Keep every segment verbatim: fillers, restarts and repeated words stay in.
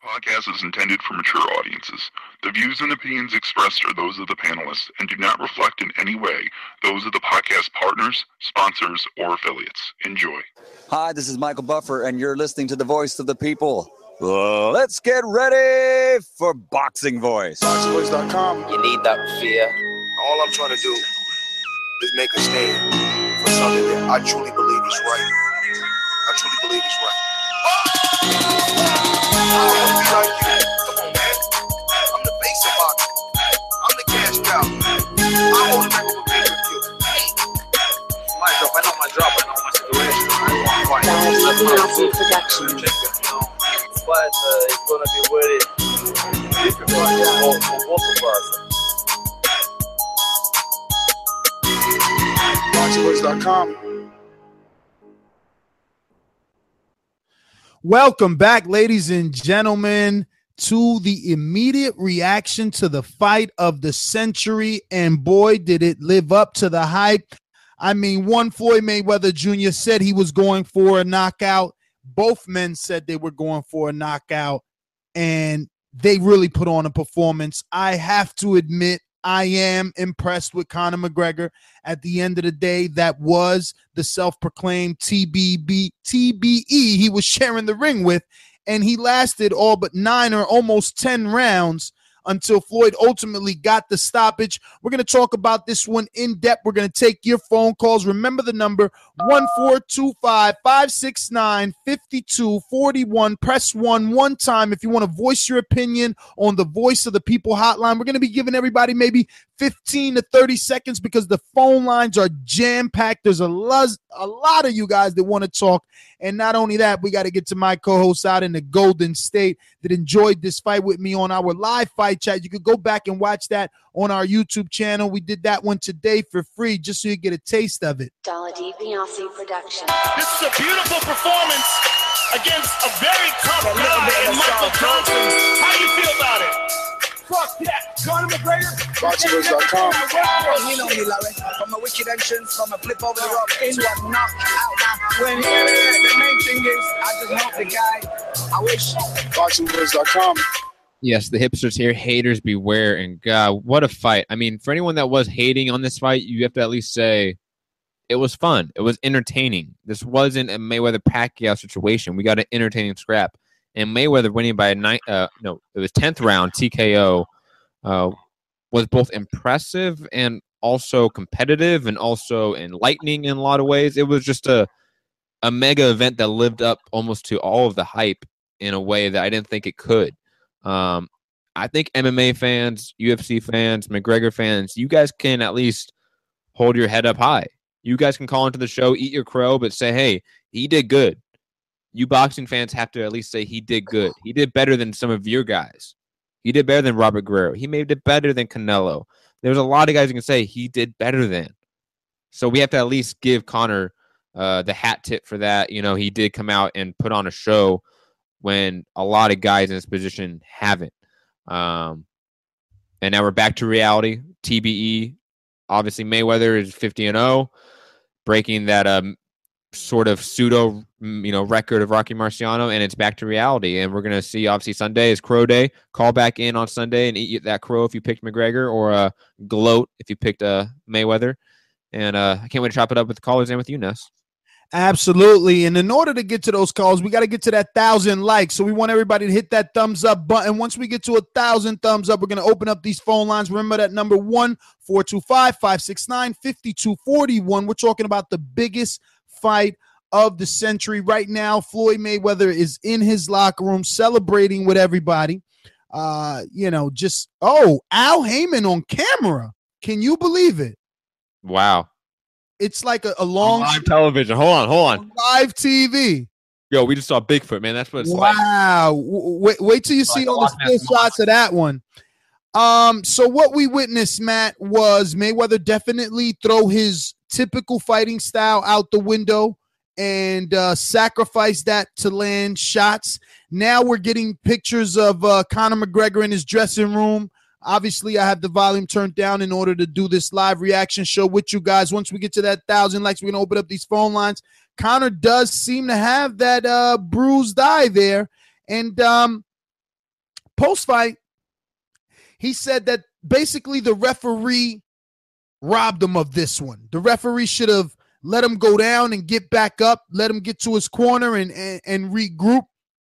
Podcast is intended for mature audiences. The views and opinions expressed are those of the panelists and do not reflect in any way those of the podcast partners, sponsors, or affiliates. Enjoy. Hi, this is Michael Buffer, and you're listening to the Voice of the People. Uh, let's get ready for Boxing Voice. boxing voice dot com. You need that fear. All I'm trying to do is make a stand for something that I truly believe is right. I truly believe is right. I want to be like you. Come on, man. I'm the face of boxing. I'm the cash cow. I hold a record with pay-per-view. My job, I know my job, I know my situation. I want to fight. That's my production. But uh, it's going to be very difficult for, for both of us. boxing voice dot com. Welcome back, ladies and gentlemen, to the immediate reaction to the fight of the century. And boy, did it live up to the hype. I mean, one Floyd Mayweather Junior said he was going for a knockout. Both men said they were going for a knockout, and they really put on a performance. I have to admit, I am impressed with Conor McGregor. At the end of the day, that was the self-proclaimed T B B, T B E he was sharing the ring with, and he lasted all but nine or almost ten rounds until Floyd ultimately got the stoppage. We're going to talk about this one in depth. We're going to take your phone calls. Remember the number, one four two five, five six nine, five two four one. Press one one time if you want to voice your opinion on the Voice of the People hotline. We're going to be giving everybody maybe fifteen to thirty seconds because the phone lines are jam-packed. There's a lot, a lot of you guys that want to talk. And not only that, we got to get to my co-hosts out in the Golden State that enjoyed this fight with me on our live fight chat. You could go back and watch that on our YouTube channel. We did that one today for free just so you get a taste of it. Dalla DiBiase production. This is a beautiful performance against a very tough guy in Michael Johnson. How do you feel about it? Fuck that. Conor McGregor. boxing voice dot com. You know me, Larry. From a wicked entrance, from a flip over the rock into a knockout. Now, when the main thing is, I just hope the guy, I wish. boxing voice dot com. Yes, the hipsters here, haters beware, and God, what a fight. I mean, for anyone that was hating on this fight, you have to at least say it was fun. It was entertaining. This wasn't a Mayweather-Pacquiao situation. We got an entertaining scrap. And Mayweather winning by a night, uh, no, it was tenth round T K O, uh, was both impressive and also competitive and also enlightening in a lot of ways. It was just a a mega event that lived up almost to all of the hype in a way that I didn't think it could. Um, I think M M A fans, U F C fans, McGregor fans, you guys can at least hold your head up high. You guys can call into the show, eat your crow, but say, hey, he did good. You boxing fans have to at least say he did good. He did better than some of your guys. He did better than Robert Guerrero. He made it better than Canelo. There's a lot of guys who can say he did better than. So we have to at least give Conor uh, the hat tip for that. You know, he did come out and put on a show when a lot of guys in this position haven't. Um, and now we're back to reality. T B E, obviously Mayweather is fifty and oh, breaking that um, sort of pseudo, you know, record of Rocky Marciano, and it's back to reality. And we're going to see, obviously, Sunday is Crow Day. Call back in on Sunday and eat that crow if you picked McGregor, or uh, gloat if you picked uh, Mayweather. And uh, I can't wait to chop it up with the callers and with you, Ness. Absolutely. And in order to get to those calls, we got to get to that thousand likes. So we want everybody to hit that thumbs up button. Once we get to a thousand thumbs up, we're going to open up these phone lines. Remember that number, one four two five, five six nine, five two four one. We're talking about the biggest fight of the century right now. Floyd Mayweather is in his locker room celebrating with everybody. Uh, you know, just, oh, Al Heyman on camera. Can you believe it? Wow. It's like a, a long live sh- television. Hold on, hold on. Live T V. Yo, we just saw Bigfoot, man. That's what it's wow. like. Wow. Wait, wait till you see all the still shots of that one. Um, so what we witnessed, Matt, was Mayweather definitely throw his typical fighting style out the window and uh, sacrifice that to land shots. Now we're getting pictures of uh, Conor McGregor in his dressing room. Obviously, I have the volume turned down in order to do this live reaction show with you guys. Once we get to that thousand likes, we're going to open up these phone lines. Conor does seem to have that uh, bruised eye there. And um, post fight, he said that basically the referee robbed him of this one. The referee should have let him go down and get back up, let him get to his corner and, and, and regroup.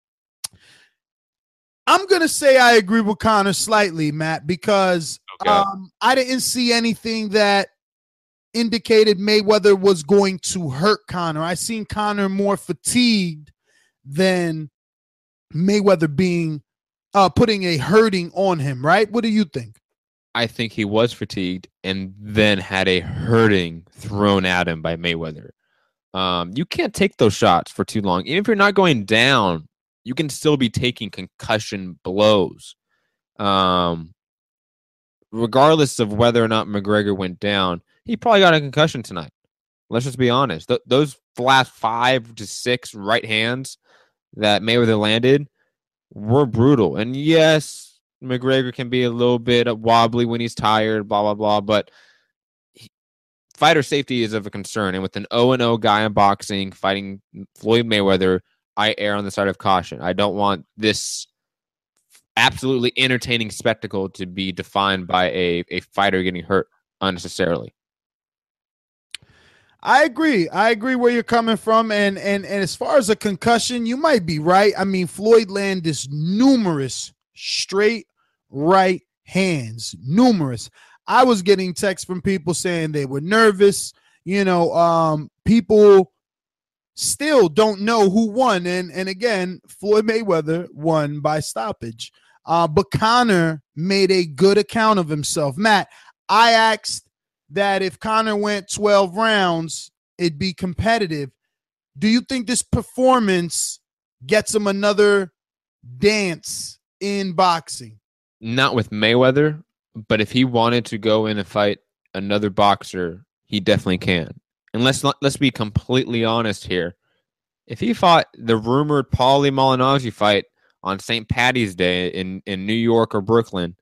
I'm going to say I agree with Conor slightly, Matt, because Okay. um, I didn't see anything that indicated Mayweather was going to hurt Conor. I seen Conor more fatigued than Mayweather being uh, putting a hurting on him, right? What do you think? I think he was fatigued and then had a hurting thrown at him by Mayweather. Um, you can't take those shots for too long. Even if you're not going down, you can still be taking concussion blows. Um, regardless of whether or not McGregor went down, he probably got a concussion tonight. Let's just be honest. Th- those last five to six right hands that Mayweather landed were brutal. And yes, McGregor can be a little bit wobbly when he's tired, blah, blah, blah. But he, fighter safety is of a concern. And with an oh and oh guy in boxing fighting Floyd Mayweather, I err on the side of caution. I don't want this absolutely entertaining spectacle to be defined by a, a fighter getting hurt unnecessarily. I agree. I agree where you're coming from. And, and, and as far as a concussion, you might be right. I mean, Floyd landed numerous straight right hands, numerous. I was getting texts from people saying they were nervous. You know, um, people still don't know who won. And, and again, Floyd Mayweather won by stoppage. Uh, but Conor made a good account of himself. Matt, I asked that if Conor went twelve rounds, it'd be competitive. Do you think this performance gets him another dance in boxing? Not with Mayweather, but if he wanted to go in and fight another boxer, he definitely can. And let's not, let's be completely honest here. If he fought the rumored Paulie Malignaggi fight on Saint Patty's Day in, in New York or Brooklyn,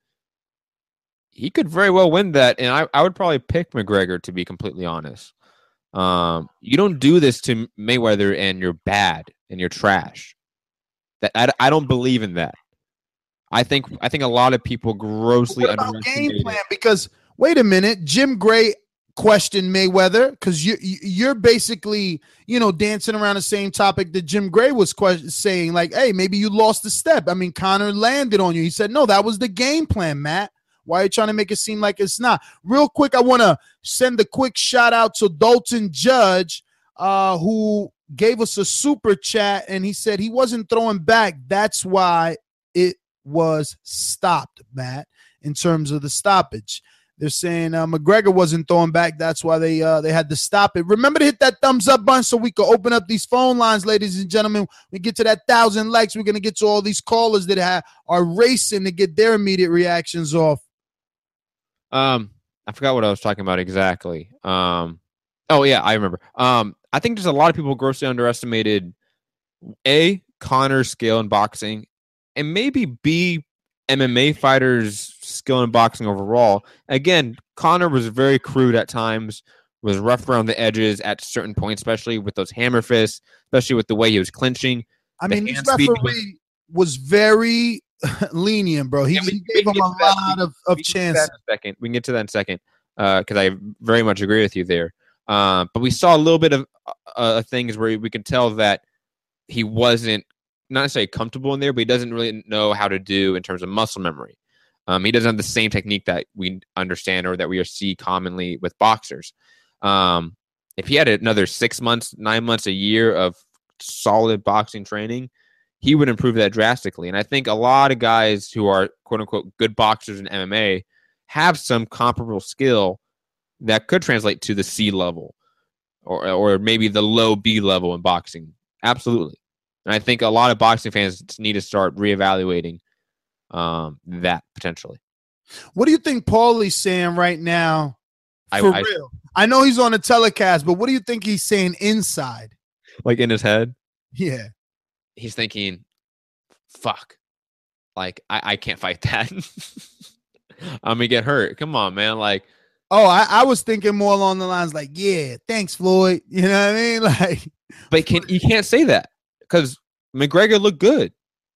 he could very well win that, and I, I would probably pick McGregor, to be completely honest. Um, you don't do this to Mayweather and you're bad and you're trash. That I, I don't believe in that. I think I think a lot of people grossly What about underestimate game plan? Because wait a minute, Jim Gray questioned Mayweather because you you're basically you know dancing around the same topic that Jim Gray was question, saying like, hey, maybe you lost a step. I mean, Conor landed on you. He said, no, that was the game plan, Matt. Why are you trying to make it seem like it's not? Real quick, I want to send a quick shout out to Dalton Judge, uh, who gave us a super chat, and he said he wasn't throwing back. That's why it was stopped, Matt, in terms of the stoppage. They're saying uh, McGregor wasn't throwing back. That's why they uh, they had to stop it. Remember to hit that thumbs up button so we can open up these phone lines, ladies and gentlemen. We get to that thousand likes. We're going to get to all these callers that have, are racing to get their immediate reactions off. Um, I forgot what I was talking about exactly. Um, oh yeah, I remember. Um, I think there's a lot of people grossly underestimated A, Conor's skill in boxing, and maybe B, M M A fighters' skill in boxing overall. Again, Conor was very crude at times, was rough around the edges at certain points, especially with those hammer fists, especially with the way he was clinching. I The mean, this hand speed referee was, was very lenient, bro. He, Yeah, we- he we gave can him get a to that. lot We- of, of we can get to that chances. in a second. We can get to that in a second because I very much agree with you there. Uh, but we saw a little bit of uh, things where we can tell that he wasn't not necessarily comfortable in there, but he doesn't really know how to do in terms of muscle memory. Um, he doesn't have the same technique that we understand or that we see commonly with boxers. Um, if he had another six months, nine months, a year of solid boxing training, he would improve that drastically. And I think a lot of guys who are quote unquote good boxers in M M A have some comparable skill that could translate to the C level or, or maybe the low B level in boxing. Absolutely. And I think a lot of boxing fans need to start reevaluating um, that potentially. What do you think Paulie's saying right now? I- For I- real. I know he's on a telecast, but what do you think he's saying inside? Like in his head, Yeah. he's thinking, fuck, like, I, I can't fight that. I'm going to get hurt. Come on, man. Like, Oh, I, I was thinking more along the lines like, yeah, thanks, Floyd. You know what I mean? Like, but can you can't say that because McGregor looked good.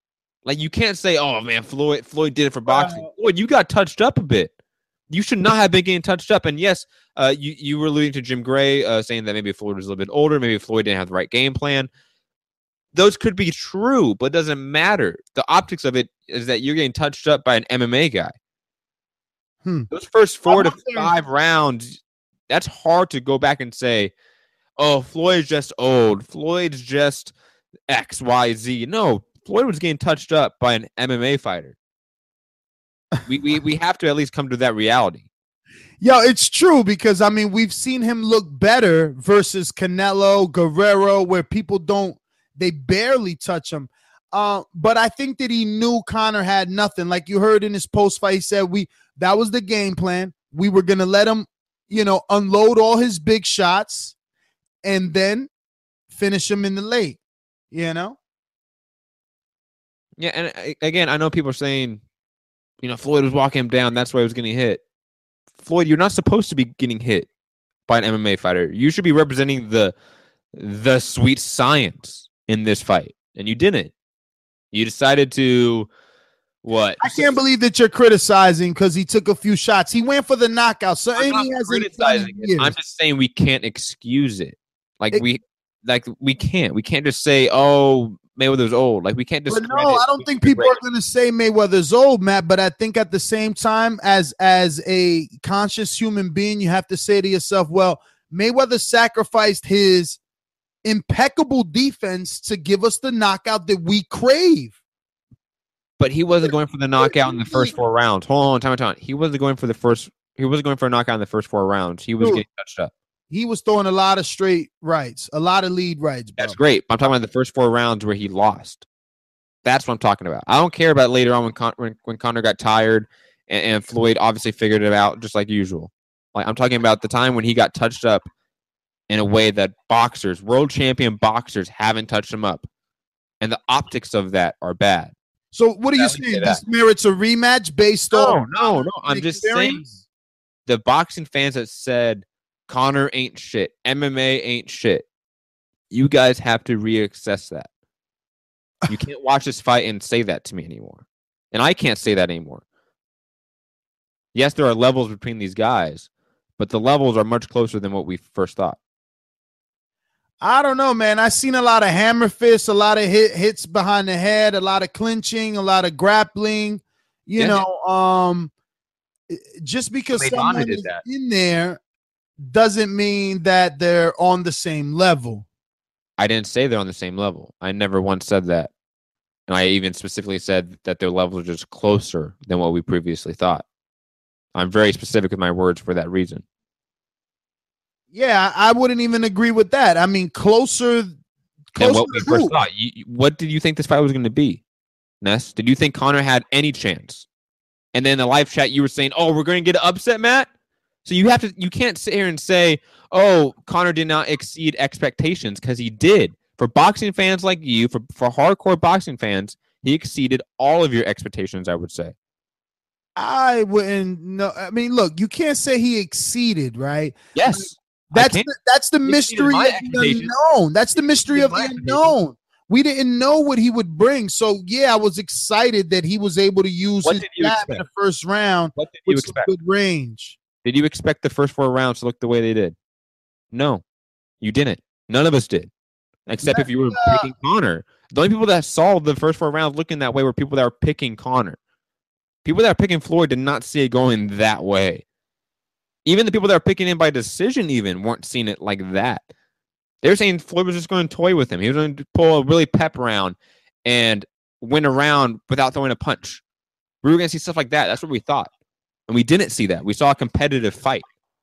Like, you can't say, "Oh man, Floyd Floyd did it for boxing." Uh, Floyd, you got touched up a bit. You should not have been getting touched up. And yes, uh, you you were alluding to Jim Gray uh, saying that maybe Floyd was a little bit older, maybe Floyd didn't have the right game plan. Those could be true, but it doesn't matter. The optics of it is that you're getting touched up by an M M A guy. Hmm. Those first four to five rounds, that's hard to go back and say, "Oh, Floyd's just old. Floyd's just X, Y, Z." No, Floyd was getting touched up by an M M A fighter. we, we we have to at least come to that reality. Yo, it's true because, I mean, we've seen him look better versus Canelo, Guerrero, where people don't, they barely touch him. Uh, but I think that he knew Conor had nothing. Like you heard in his post-fight, he said, we that was the game plan. We were going to let him, you know, unload all his big shots and then finish him in the late, you know? Yeah, and again, I know people are saying, you know, Floyd was walking him down. That's why he was getting hit. Floyd, you're not supposed to be getting hit by an M M A fighter. You should be representing the the sweet science in this fight, and you didn't. You decided to what? I can't believe that you're criticizing because he took a few shots. He went for the knockout. So I'm not he hasn't criticizing it. I'm just saying we can't excuse it. Like it, we, like we can't. We can't just say, "Oh, Mayweather's old." Like we can't just. But no, I don't think people are going to say Mayweather's old, Matt. But I think at the same time, as as a conscious human being, you have to say to yourself, "Well, Mayweather sacrificed his impeccable defense to give us the knockout that we crave." But he wasn't going for the knockout in the first four rounds. Hold on, time, time. He wasn't going for the first. He wasn't going for a knockout in the first four rounds. He was Dude, getting touched up. He was throwing a lot of straight rights, a lot of lead rights. Bro. That's great. I'm talking about the first four rounds where he lost. That's what I'm talking about. I don't care about later on when Con- when, when Conor got tired and, and Floyd obviously figured it out just like usual. Like I'm talking about the time when he got touched up in a way that boxers, world champion boxers, haven't touched him up, and the optics of that are bad. So what are you saying? This merits a rematch based no, on no, no. I'm just saying the boxing fans that said Conor ain't shit, M M A ain't shit. You guys have to reassess that. You can't watch this fight and say that to me anymore. And I can't say that anymore. Yes, there are levels between these guys, but the levels are much closer than what we first thought. I don't know, man. I've seen a lot of hammer fists, a lot of hit, hits behind the head, a lot of clinching, a lot of grappling. You yeah. know, um, just because Maidana someone did is that. in there doesn't mean that they're on the same level. I didn't say they're on the same level. I never once said that. And I even specifically said that their levels are just closer than what we previously thought. I'm very specific with my words for that reason. Yeah, I wouldn't even agree with that. I mean, closer, closer than what we to first who? thought. You, what did you think this fight was going to be, Ness? Did you think Conor had any chance? And then in the live chat, you were saying, "Oh, we're going to get an upset, Matt." So you have to, you can't sit here and say, "Oh, Conor did not exceed expectations," because he did. For boxing fans like you, for for hardcore boxing fans, he exceeded all of your expectations. I would say. I wouldn't know. I mean, look, you can't say he exceeded, right? Yes. That's the, that's the mystery of the unknown. That's the mystery of the unknown. We didn't know what he would bring. So, yeah, I was excited that he was able to use what his did you jab expect? in the first round what did you with expect? some good range. Did you expect the first four rounds to look the way they did? No, you didn't. None of us did, except if you were uh, picking Conor. The only people that saw the first four rounds looking that way were people that were picking Conor. People that are picking Floyd did not see it going that way. Even the people that are picking him by decision even weren't seeing it like that. They were saying Floyd was just going to toy with him. He was going to pull a really pep round and win a round without throwing a punch. We were going to see stuff like that. That's what we thought. And we didn't see that. We saw a competitive fight.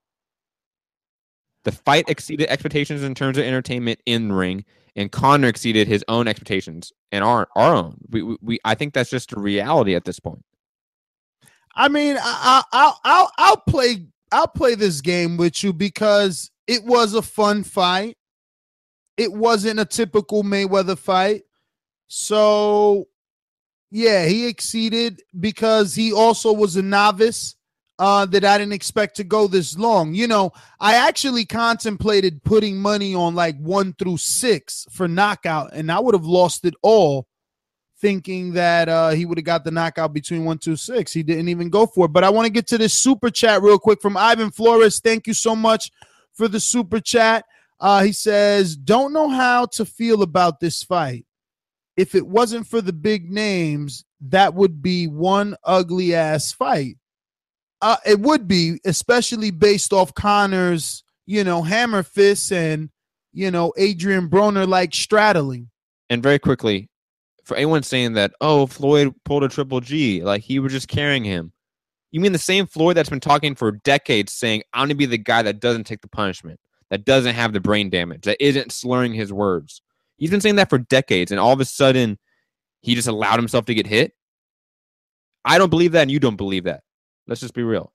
The fight exceeded expectations in terms of entertainment in the ring, and Conor exceeded his own expectations and our, our own. We, we, we, I think that's just a reality at this point. I mean, I, I'll, I'll, I'll play, I'll play this game with you because it was a fun fight. It wasn't a typical Mayweather fight. So, yeah, he exceeded because he also was a novice uh, that I didn't expect to go this long. You know, I actually contemplated putting money on like one through six for knockout, and I would have lost it all thinking that uh, he would have got the knockout between one two six. He didn't even go for it. But I want to get to this super chat real quick from Ivan Flores. Thank you so much for the super chat. Uh, he says, don't know how to feel about this fight. If it wasn't for the big names, that would be one ugly ass fight. Uh, it would be, especially based off Connor's, you know, hammer fists and, you know, Adrian Broner like straddling. And very quickly, for anyone saying that, oh, Floyd pulled a triple G, like he was just carrying him. You mean the same Floyd that's been talking for decades saying, I'm going to be the guy that doesn't take the punishment, that doesn't have the brain damage, that isn't slurring his words. He's been saying that for decades, and all of a sudden, he just allowed himself to get hit? I don't believe that, and you don't believe that. Let's just be real.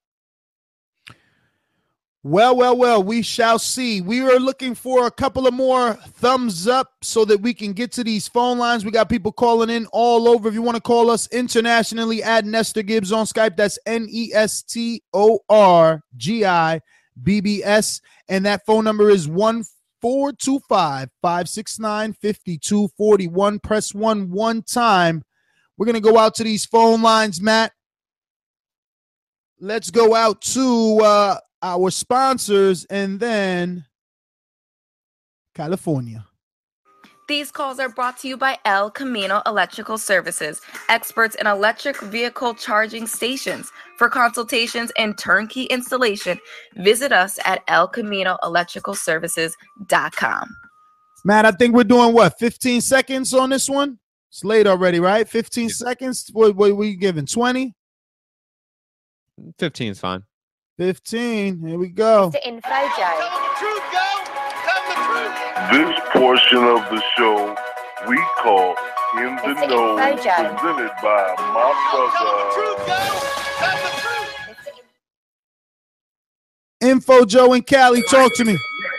Well, well, well, we shall see. We are looking for a couple of more thumbs up so that we can get to these phone lines. We got people calling in all over. If you want to call us internationally, add Nestor Gibbs on Skype. That's N E S T O R G I B B S. And that phone number is one four two five, five six nine, five two four one. Press one one time. We're going to go out to these phone lines, Matt. Let's go out to uh, our sponsors and then California. These calls are brought to you by El Camino Electrical Services, experts in electric vehicle charging stations. For consultations and turnkey installation, visit us at el camino electrical services dot com. Matt, I think we're doing what, fifteen seconds on this one? It's late already, right? fifteen yeah. seconds? What, what are we giving, twenty? fifteen is fine. fifteen. Here we go. Mister Info Joe. This portion of the show we call In the Mister Know, Info Joe. presented by my brother. Info Joe and Cali, talk to me.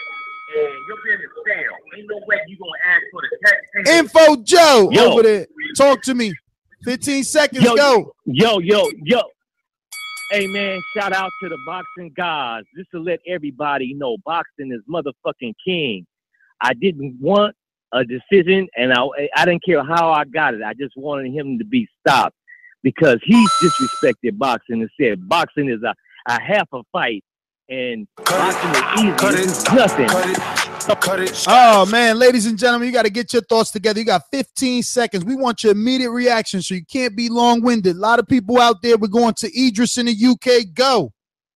Info Joe Yo. over there. Talk to me. fifteen seconds, yo, go. Yo, yo, yo. Hey, man, shout out to the boxing gods. Just to let everybody know, boxing is motherfucking king. I didn't want a decision, and I, I didn't care how I got it. I just wanted him to be stopped because he disrespected boxing and said boxing is a, a half a fight, and boxing is easy. Cut it, it's nothing. Cut it. Cut it. Oh, man, ladies and gentlemen, you got to get your thoughts together. You got fifteen seconds. We want your immediate reaction, so you can't be long-winded. A lot of people out there. We're going to Idris in the U K. Go.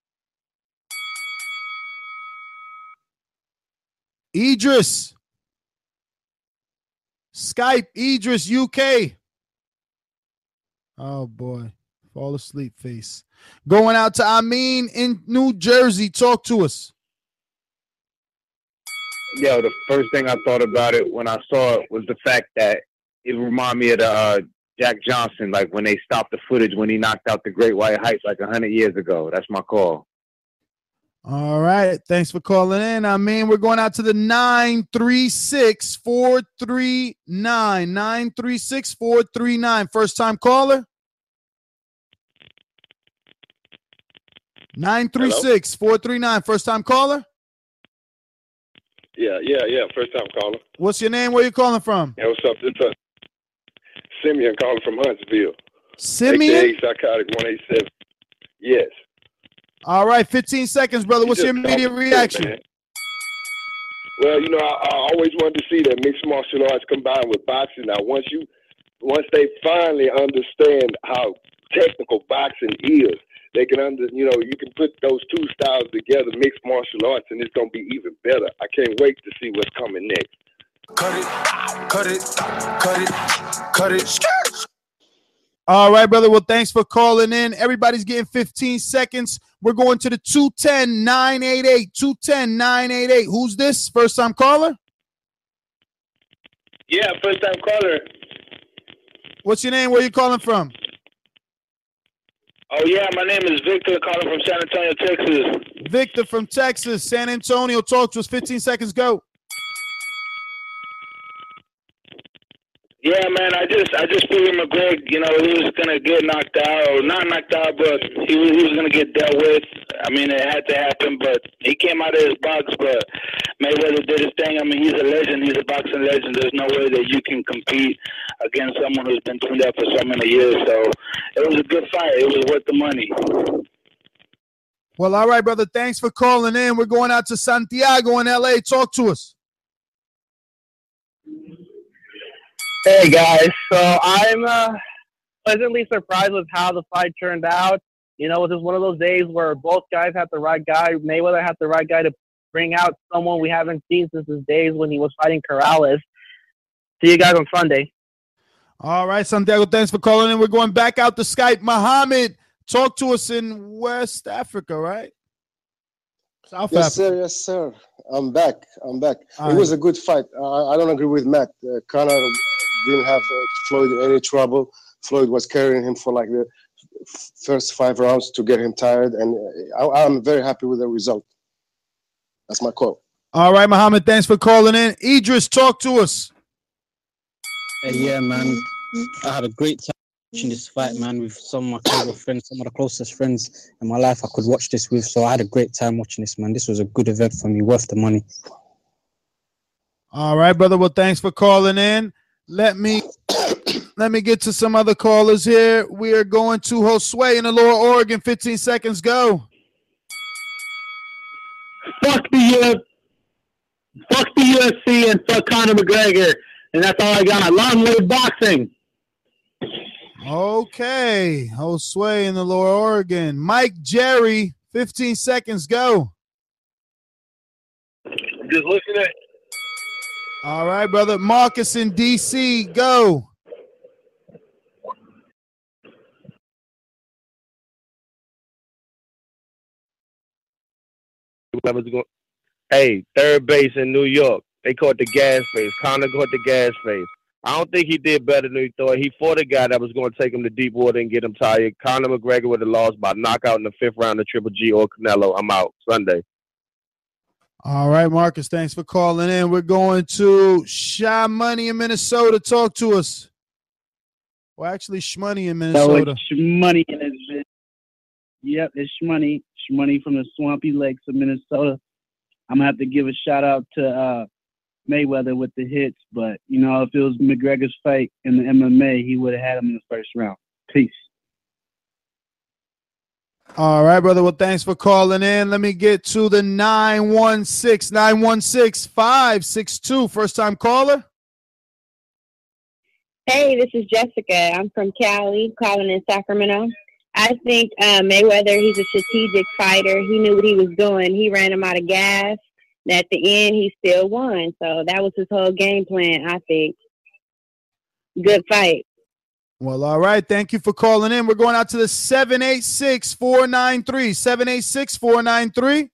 Idris. Skype, Idris, U K. Oh, boy. Fall asleep face. Going out to Amin in New Jersey. Talk to us. Yo, the first thing I thought about it when I saw it was the fact that it reminded me of the uh, Jack Johnson, like when they stopped the footage when he knocked out the Great White Heights like a hundred years ago. That's my call. All right. Thanks for calling in. I mean, we're going out to the nine three six, four three nine. nine three six, four three nine. First time caller? nine three six, four three nine. First time caller? Yeah, yeah, yeah. First time caller. What's your name? Where you calling from? Yeah, what's up? This is Simeon calling from Huntsville. Simeon? A K A Psychotic one eighty-seven. Yes. All right, fifteen seconds, brother. You What's your just immediate called, reaction? man. Well, you know, I, I always wanted to see that mixed martial arts combined with boxing. Now, once you, once they finally understand how technical boxing is, they can under, you know, you can put those two styles together, mixed martial arts, and it's gonna be even better. I can't wait to see what's coming next. Cut it, cut it, cut it, cut it. All right, brother. Well, thanks for calling in. Everybody's getting fifteen seconds. We're going to the two ten, nine eighty-eight. two ten, nine eighty-eight. Who's this? First time caller? Yeah, first time caller. What's your name? Where you calling from? Oh, yeah, my name is Victor, calling from San Antonio, Texas. Victor from Texas, San Antonio. Talk to us. fifteen seconds, go. Yeah, man, I just I just figured McGregor, you know, he was gonna get knocked out, or not knocked out, but he was he was gonna get dealt with. I mean, it had to happen, but he came out of his box. But Mayweather did his thing. I mean, he's a legend. He's a boxing legend. There's no way that you can compete against someone who's been doing that for so many years. So it was a good fight. It was worth the money. Well, all right, brother. Thanks for calling in. We're going out to Santiago in L A. Talk to us. Hey guys, so I'm uh, pleasantly surprised with how the fight turned out. You know, it was just one of those days where both guys had the right guy. Mayweather had the right guy to bring out someone we haven't seen since his days when he was fighting Corrales. See you guys on Sunday. All right, Santiago, thanks for calling in. We're going back out to Skype. Muhammad, talk to us in West Africa, right? South yes, Africa. sir. Yes, sir. I'm back. I'm back. All it right. was a good fight. Uh, I don't agree with Matt. Uh, Conor didn't have uh, Floyd in any trouble. Floyd was carrying him for like the f- first five rounds to get him tired, and uh, I, I'm very happy with the result. That's my call. All right, Muhammad, thanks for calling in. Idris, talk to us. Hey, yeah, man. I had a great time watching this fight, man, with some of my closest friends, some of the closest friends in my life I could watch this with. So I had a great time watching this, man. This was a good event for me, worth the money. All right, brother. Well, thanks for calling in. Let me let me get to some other callers here. We are going to Josue in the Lower Oregon. fifteen seconds, go. Fuck the U F, fuck the U F C and fuck Conor McGregor, and that's all I got. Long live boxing. Okay, Josue in the Lower Oregon. Mike Jerry, fifteen seconds, go. I'm just listening. All right, brother. Marcus in D C, go. Whoever's going- Hey, third base in New York. They caught the gas face. Conor caught the gas face. I don't think he did better than he thought. He fought a guy that was going to take him to deep water and get him tired. Conor McGregor would have lost by knockout in the fifth round of Triple G or Canelo. I'm out Sunday. All right, Marcus, thanks for calling in. We're going to Shy Money in Minnesota. Talk to us. Well, actually, Shmoney in Minnesota. No, it's Shmoney in his bit. Yep, it's Shmoney. Shmoney from the Swampy Lakes of Minnesota. I'm going to have to give a shout out to uh, Mayweather with the hits, but, you know, if it was McGregor's fight in the M M A, he would have had him in the first round. Peace. All right, brother. Well, thanks for calling in. Let me get to the nine one six, nine one six, five six two. First time caller. Hey, this is Jessica. I'm from Cali, calling in Sacramento. I think uh, Mayweather, he's a strategic fighter. He knew what he was doing. He ran him out of gas. And at the end, he still won. So that was his whole game plan, I think. Good fight. Well, all right. Thank you for calling in. We're going out to the seven eight six, four nine three. seven eight six, four nine three.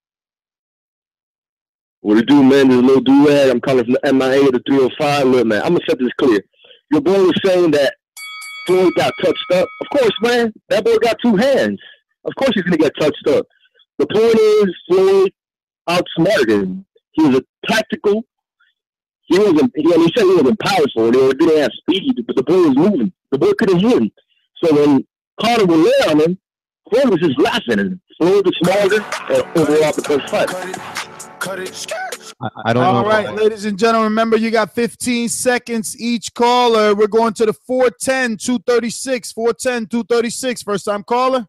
What it do, man? This is Lil Durag. I'm calling from the M I A of the three oh five. Look, man, I'm going to set this clear. Your boy was saying that Floyd got touched up. Of course, man. That boy got two hands. Of course he's going to get touched up. The point is, Floyd outsmarted him. He was a tactical. He wasn't. He, he said he wasn't powerful. Or didn't have speed, but the boy was moving. The boy couldn't hit him. So when Conor would lay on him, Floyd was just laughing. And Floyd was smarter and overall the first fight. I, I don't All know. right, ladies and gentlemen, remember you got fifteen seconds each caller. We're going to the four ten, two thirty-six. four ten, two thirty-six. First time caller.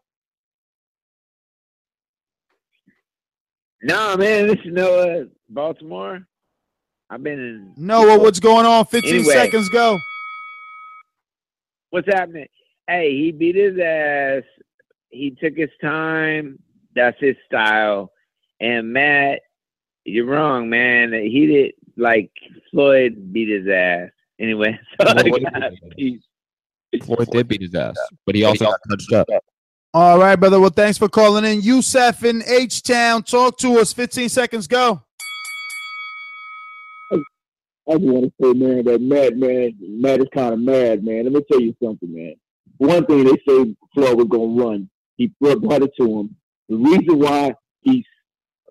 Nah, man, this is Noah, Baltimore. I've been in. Noah, what's going on? fifteen Anyway. seconds, go. What's happening? Hey, he beat his ass. He took his time. That's his style. And Matt, you're wrong, man. He did like Floyd beat his ass. Anyway, so I Floyd got peace. Floyd did beat his ass, but he also got touched up. All right, brother. Well, thanks for calling in. Youssef in H-Town, talk to us. fifteen seconds, go. I just want to say, man, that Matt, man, Matt is kind of mad, man. Let me tell you something, man. One thing they say Floyd was going to run. He brought it to him. The reason why he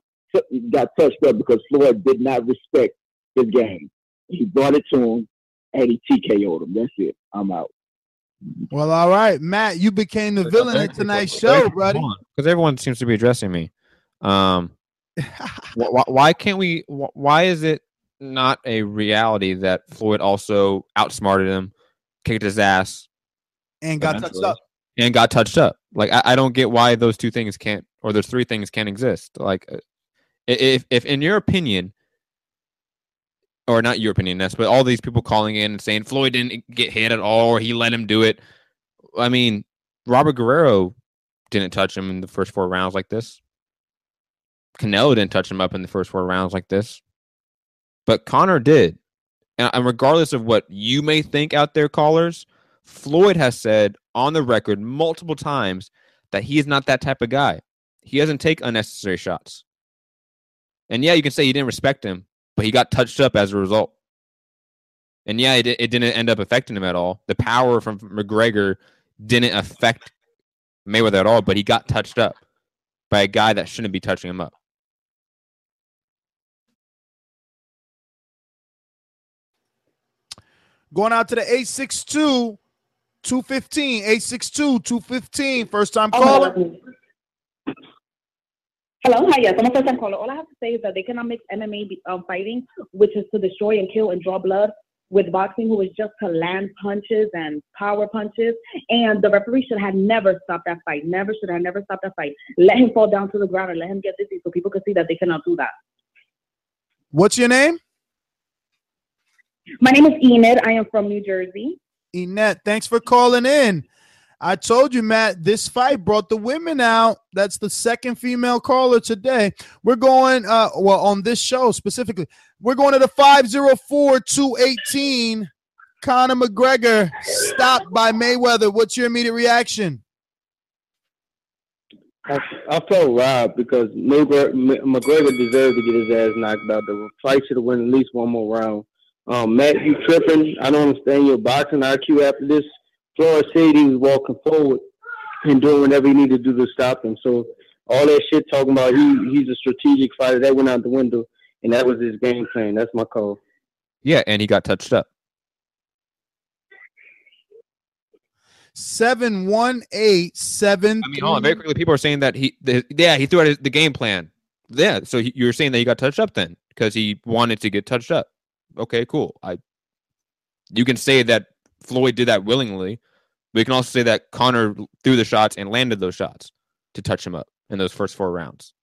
got touched up because Floyd did not respect his game. He brought it to him. and he T K O'd him. That's it. I'm out. Well, all right, Matt, you became the villain of tonight's show, buddy. Because everyone seems to be addressing me. Um, why, why can't we? Why is it not a reality that Floyd also outsmarted him, kicked his ass, and got touched up? And got touched up. Like I, I don't get why those two things can't, or those three things can't exist. Like, if if in your opinion, or not your opinion, that's but all these people calling in and saying Floyd didn't get hit at all, or he let him do it. I mean, Robert Guerrero didn't touch him in the first four rounds like this. Canelo didn't touch him up in the first four rounds like this. But Conor did. And, and regardless of what you may think out there, callers, Floyd has said on the record multiple times that he is not that type of guy. He doesn't take unnecessary shots. And yeah, you can say you didn't respect him, but he got touched up as a result. And yeah, it, it didn't end up affecting him at all. The power from McGregor didn't affect Mayweather at all, but he got touched up by a guy that shouldn't be touching him up. Going out to the eight six two, two fifteen, eight six two, two fifteen, first time caller. Hello, hi, yes, I'm a first time caller. All I have to say is that they cannot mix M M A um, fighting, which is to destroy and kill and draw blood, with boxing, who is just to land punches and power punches. And the referee should have never stopped that fight. Never should have never stopped that fight. Let him fall down to the ground and let him get dizzy so people can see that they cannot do that. What's your name? My name is Enid. I am from New Jersey. Enid, thanks for calling in. I told you, Matt, this fight brought the women out. That's the second female caller today. We're going, uh, well, on this show specifically, we're going to the five oh four, two eighteen. Conor McGregor stopped by Mayweather. What's your immediate reaction? I, I felt robbed because McGregor, McGregor deserved to get his ass knocked out. The fight should have won at least one more round. Um, Matt, you tripping. I don't understand your boxing I Q after this. Floyd said he was walking forward and doing whatever he needed to do to stop him. So all that shit talking about he he's a strategic fighter, that went out the window, and that was his game plan. That's my call. Yeah, and he got touched up. seven one eight seven. I mean, hold on, very quickly, people are saying that he, the, yeah, he threw out his, the game plan. Yeah, so he, you're saying that he got touched up then because he wanted to get touched up. Okay, cool. I, you can say that Floyd did that willingly. We can also say that Conor threw the shots and landed those shots to touch him up in those first four rounds.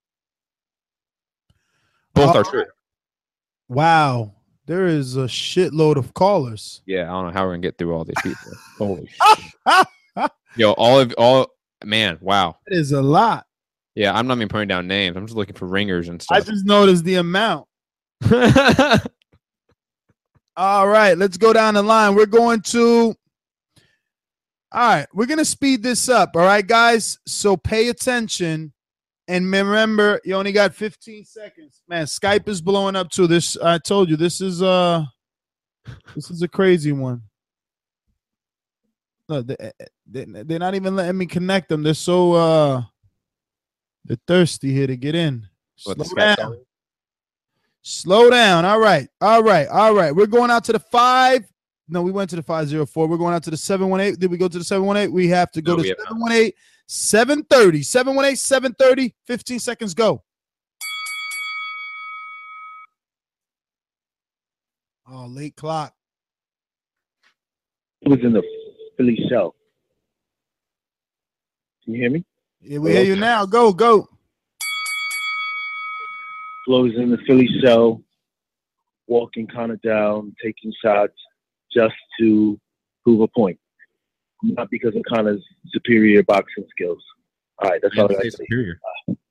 Both uh, are true. Wow. There is a shitload of callers. Yeah, I don't know how we're going to get through all these people. Holy shit. Yo, all of, all, man, wow. That is a lot. Yeah, I'm not even putting down names. I'm just looking for ringers and stuff. I just noticed the amount. All right, let's go down the line. We're going to, all right, we're going to speed this up. All right, guys. So pay attention and remember, you only got fifteen seconds. Man, Skype is blowing up too. This, I told you, this is uh this is a crazy one. No, they, they, they're not even letting me connect them. They're so uh they're thirsty here to get in. Slow down. Slow down. All right. All right. All right. We're going out to the five. No, we went to the five oh four. We're going out to the seven one eight. Did we go to the seven one eight? We have to go no, to seven one eight, seven thirty. seven one eight, seven thirty. fifteen seconds, go. Oh, late clock. It was in the Philly show. Can you hear me? Yeah, we hear you now. Go, go. Flows in the Philly show, walking Conor down, taking shots just to prove a point. Not because of Conor's superior boxing skills. All right, that's yeah, all I say. Superior.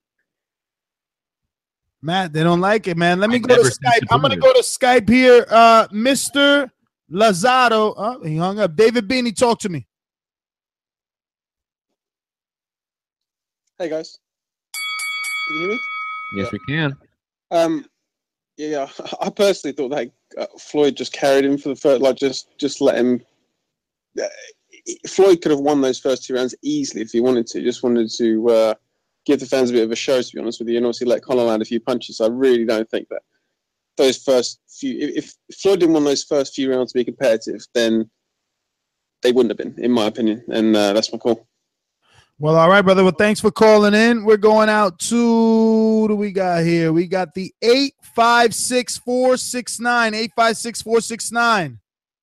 Matt, they don't like it, man. Let me I go to Skype. I'm going to go to Skype here. Uh, Mister Lazaro. Oh, he hung up. David Beanie, talk to me. Hey, guys. Can you hear me? Yes, we can. Um, yeah, I personally thought that uh, Floyd just carried him for the first, like just just let him. Uh, Floyd could have won those first two rounds easily if he wanted to. Just wanted to uh, give the fans a bit of a show, to be honest with you, and obviously let Conor land a few punches. I really don't think that those first few. If, if Floyd didn't want those first few rounds to be competitive, then they wouldn't have been, in my opinion. And uh, that's my call. Well, all right, brother. Well, thanks for calling in. We're going out to, who do we got here? We got the eight five six four six nine, eight five six four six nine.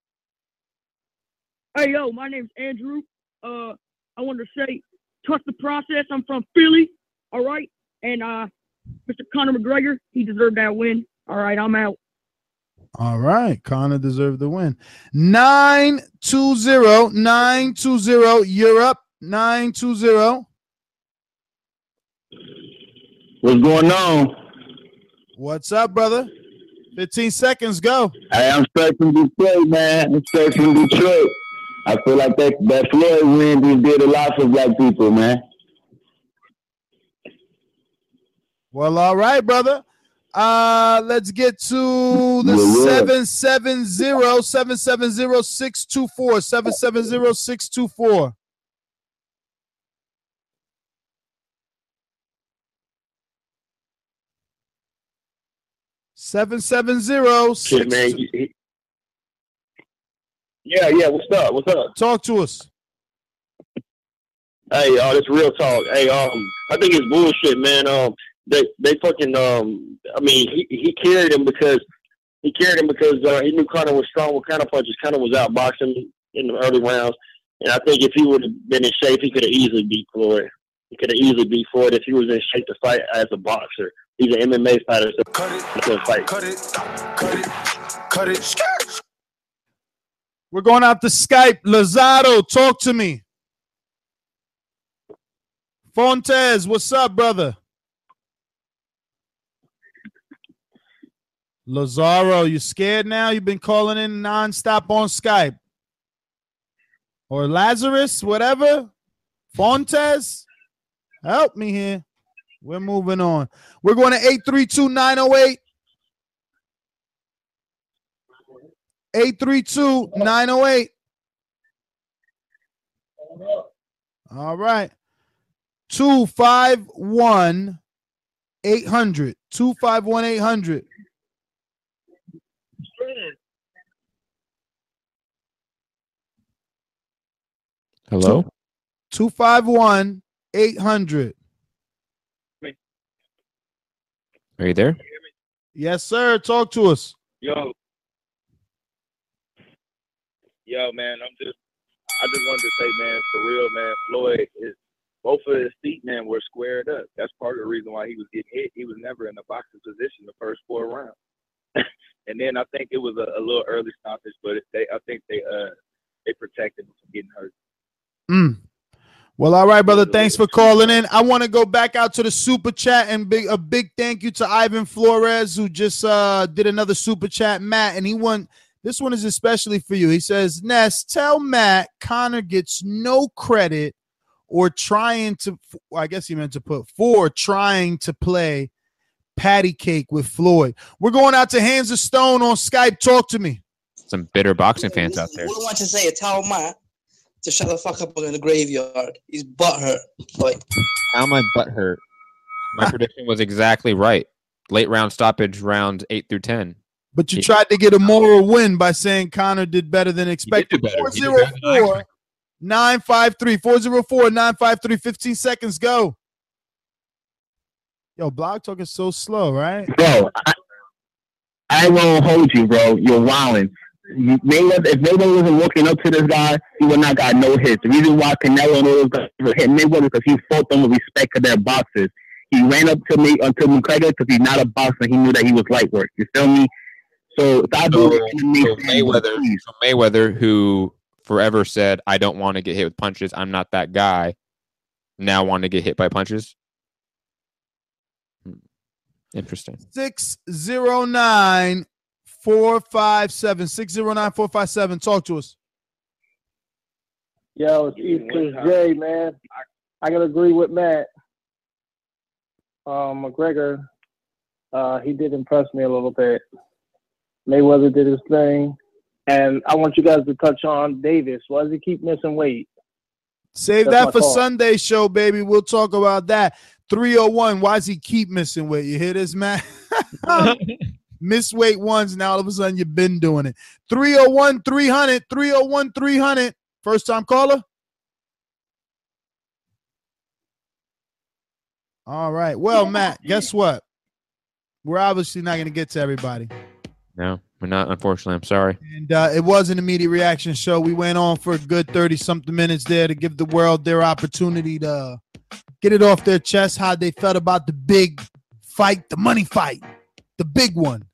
Hey, yo, my name's Andrew. Uh, I wanted to say, trust the process. I'm from Philly, all right? And uh, Mister Conor McGregor, he deserved that win. All right, I'm out. All right. Conor deserved the win. nine two zero, nine two zero, you're up. nine two zero. What's going on? What's up, brother? fifteen seconds, go. Hey, I'm straight from Detroit, man. I'm straight from Detroit. I feel like that, that Floyd win just did a lot for black people, man. Well, all right, brother. Uh, let's get to the Yeah, yeah. seven seven zero, seven seven zero, six two four, seven seven zero, six two four. Seven seven zero. Shit, man. he- he- Yeah, yeah. What's up? What's up? Talk to us. Hey, uh, this real talk. Hey, um, I think it's bullshit, man. Um, they they fucking um. I mean, he he carried him because he carried him because uh, he knew Conor was strong with counter punches. Conor was out boxing in the early rounds, and I think if he would have been in shape, he could have easily beat Floyd. He could have easily beat Floyd if he was in shape to fight as a boxer. He's an M M A fighter, so he couldn't fight. Cut it, cut it, cut it. We're going out to Skype. Lazado, talk to me. Fontes, what's up, brother? Lazaro, you scared now? You've been calling in nonstop on Skype. Or Lazarus, whatever. Fontes, help me here. We're moving on. We're going to eight three two, nine oh eight. eight three two, nine oh eight. All right. two five one, eight hundred. two five one, eight hundred. Hello? two five one, eight hundred. Are you there? Yes, sir. Talk to us. Yo, yo, man, I'm just, I just wanted to say, man, for real, man, Floyd is, both of his feet, man, were squared up. That's part of the reason why he was getting hit. He was never in a boxing position the first four rounds. And then I think it was a, a little early stoppage, but they, I think they, uh, they protected him from getting hurt. Mm. Well, all right, brother. Thanks for calling in. I want to go back out to the super chat and big a big thank you to Ivan Flores, who just uh, did another super chat, Matt, and he won. This one is especially for you. He says, Ness, tell Matt Conor gets no credit or trying to, well, I guess he meant to put for trying to play patty cake with Floyd. We're going out to Hands of Stone on Skype. Talk to me. Some bitter boxing fans out there. What I want to say is tell Matt to shut the fuck up in the graveyard. He's butthurt. Like, How my butt hurt. My prediction was exactly right. Late round stoppage, rounds eight through ten. But you He- tried to get a moral win by saying Conor did better than expected. do better. four He did zero better than I four, nine five three, four zero four, nine five three, fifteen seconds, go. Yo, Blog Talk is so slow, right? Bro, I, I won't hold you, bro. You're wilding. Mayweather, if Mayweather wasn't walking up to this guy, he would not got no hits. The reason why Canelo and all those guys were hitting Mayweather because he fought them with respect to their boxers. He ran up to me until McGregor because he's not a boxer. He knew that he was light work. You feel me? So if I do So, it in so Mayweather, so Mayweather, who forever said, I don't want to get hit with punches, I'm not that guy, now want to get hit by punches? Hmm. Interesting. six zero nine, four five seven. six zero nine, four five seven. Talk to us. Yo, it's East Coast Jay, man. I gotta agree with Matt. Um, McGregor, uh, he did impress me a little bit. Mayweather did his thing, and I want you guys to touch on Davis. Why does he keep missing weight? Save That's that my for call. Sunday show, baby. We'll talk about that. three oh one. Why does he keep missing weight? You hear this, man? miss weight once, now all of a sudden you've been doing it. three oh one, three hundred, three oh one, three hundred. First time caller? All right. Well, Matt, guess what? We're obviously not going to get to everybody. No, we're not, unfortunately. I'm sorry. And uh, it was an immediate reaction show. We went on for a good thirty-something minutes there to give the world their opportunity to get it off their chest, how they felt about the big fight, the money fight, the big one.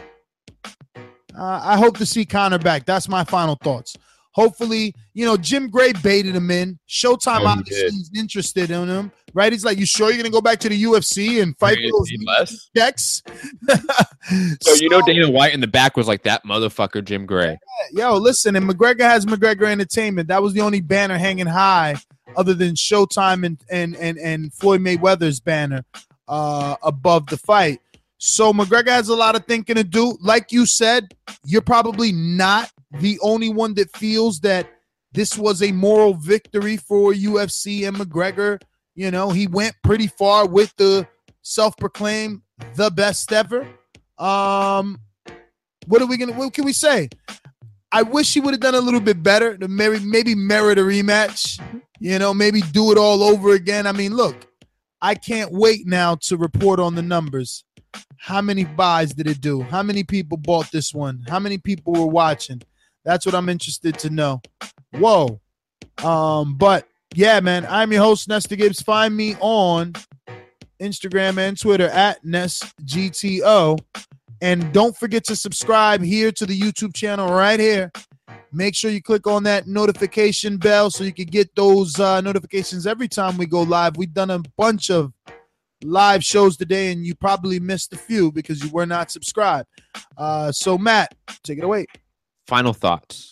Uh, I hope to see Conor back. That's my final thoughts. Hopefully, you know, Jim Gray baited him in. Showtime Oh, he obviously did. is interested in him, right? He's like, you sure you're going to go back to the U F C and fight for those less? checks? So, you know, Dana White in the back was like, that motherfucker, Jim Gray. Yo, listen, and McGregor has McGregor Entertainment. That was the only banner hanging high other than Showtime and and and, and Floyd Mayweather's banner uh, above the fight. So McGregor has a lot of thinking to do. Like you said, you're probably not the only one that feels that this was a moral victory for U F C and McGregor. You know, he went pretty far with the self-proclaimed the best ever. Um, what are we gonna? What can we say? I wish he would have done a little bit better to maybe maybe merit a rematch. You know, maybe do it all over again. I mean, look, I can't wait now to report on the numbers. How many buys did it do? How many people bought this one? How many people were watching? That's what I'm interested to know. Whoa. Um, but yeah, man, I'm your host, Nestor Gibbs. Find me on Instagram and Twitter at NestGTO. And don't forget to subscribe here to the YouTube channel right here. Make sure you click on that notification bell so you can get those uh, notifications every time we go live. We've done a bunch of live shows today, and you probably missed a few because you were not subscribed. Uh, so, Matt, take it away. Final thoughts.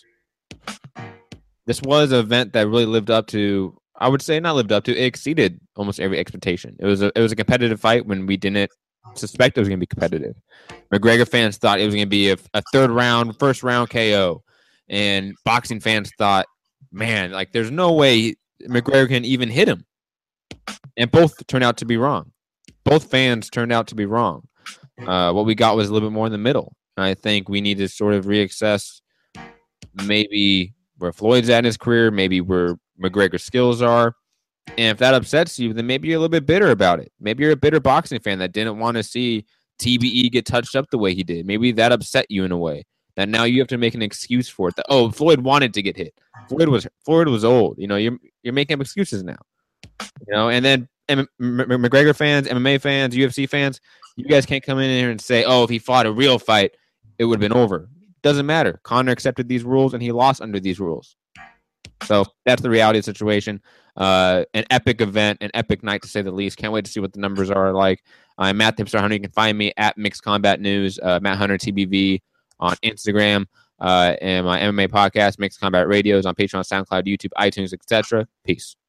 This was an event that really lived up to, I would say not lived up to, it exceeded almost every expectation. It was a, it was a competitive fight when we didn't suspect it was going to be competitive. McGregor fans thought it was going to be a, a third round, first round K O. And boxing fans thought, man, like there's no way McGregor can even hit him. And both turned out to be wrong. Both fans turned out to be wrong. Uh, what we got was a little bit more in the middle. I think we need to sort of reassess maybe where Floyd's at in his career, maybe where McGregor's skills are. And if that upsets you, then maybe you're a little bit bitter about it. Maybe you're a bitter boxing fan that didn't want to see T B E get touched up the way he did. Maybe that upset you in a way that now you have to make an excuse for it. That, oh, Floyd wanted to get hit. Floyd was Floyd was old. You know, you're you're making up excuses now. You know, and then M- M- McGregor fans, M M A fans, U F C fans, you guys can't come in here and say, oh, if he fought a real fight, it would have been over. Doesn't matter. Conor accepted these rules, and he lost under these rules. So that's the reality of the situation. Uh, an epic event, an epic night to say the least. Can't wait to see what the numbers are like. I'm Matt Hipster Hunter. You can find me at Mixed Combat News, uh, Matt Hunter T B V on Instagram, uh, and my M M A podcast, Mixed Combat Radios on Patreon, SoundCloud, YouTube, iTunes, et cetera. Peace.